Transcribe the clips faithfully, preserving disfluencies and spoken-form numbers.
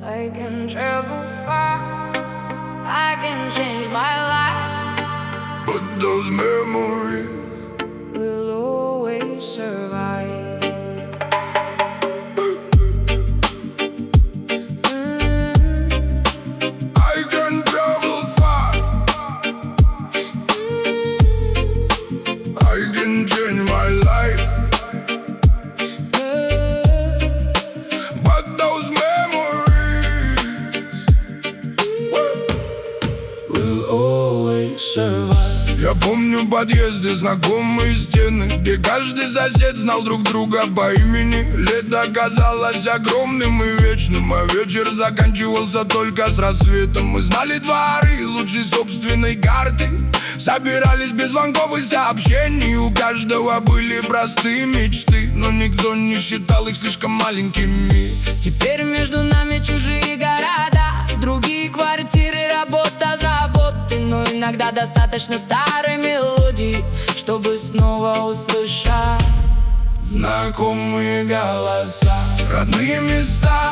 I can travel far, I can change my life, but those memories will always survive. Я помню подъезды, знакомые стены, где каждый сосед знал друг друга по имени. Лето казалось огромным и вечным, а вечер заканчивался только с рассветом. Мы знали дворы лучше собственной карты, собирались без звонков и сообщений. У каждого были простые мечты, но никто не считал их слишком маленькими. Теперь между нами чужие города, другие квартиры, работа, заботы. Но иногда достаточно старой мелодии, чтобы снова услышать знакомые голоса. Родные места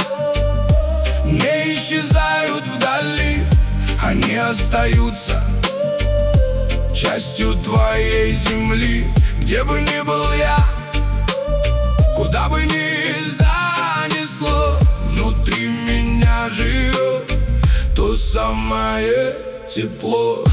не исчезают вдали, они остаются частью твоей земли. Где бы ни был я, куда бы ни занесло, внутри меня живет то самое тепло.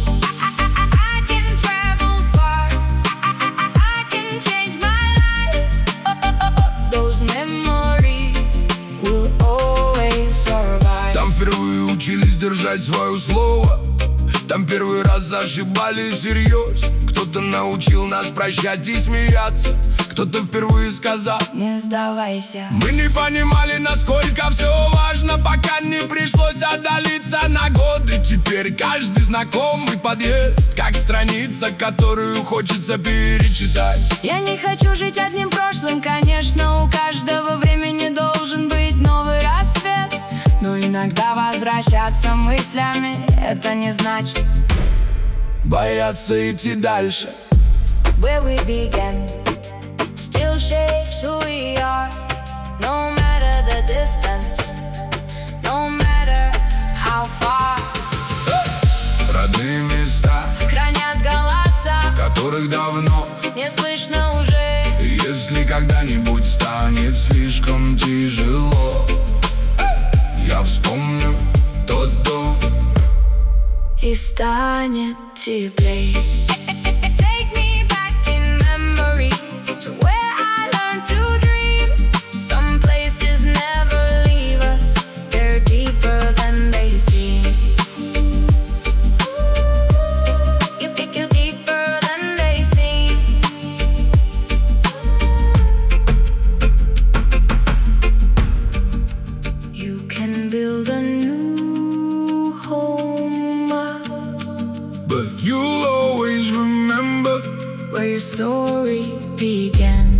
Там впервые учились держать свое слово, там первый раз ошибались всерьез. Кто-то научил нас прощать и смеяться, кто-то впервые сказал: не сдавайся. Мы не понимали, насколько все важно, пока не пришлось отдалиться на годы. Теперь каждый знакомый подъезд как страница, которую хочется перечитать. Я не хочу жить одним прошлым, конечно, у каждого времени должен быть новый рассвет. Но иногда возвращаться мыслями — это не значит бояться идти дальше. Where we began still shapes who we are, no matter the distance, no matter how far. Родные места хранят голоса, которых давно не слышно уже. Если когда-нибудь станет слишком тяжело, я вспомню тот дом, и станет теплей. Take me back in memory to where I learned to dream. Some places never leave us, they're deeper than they seem. You pick you deeper than they seem. You can build a new home, but you'll always remember where your story began.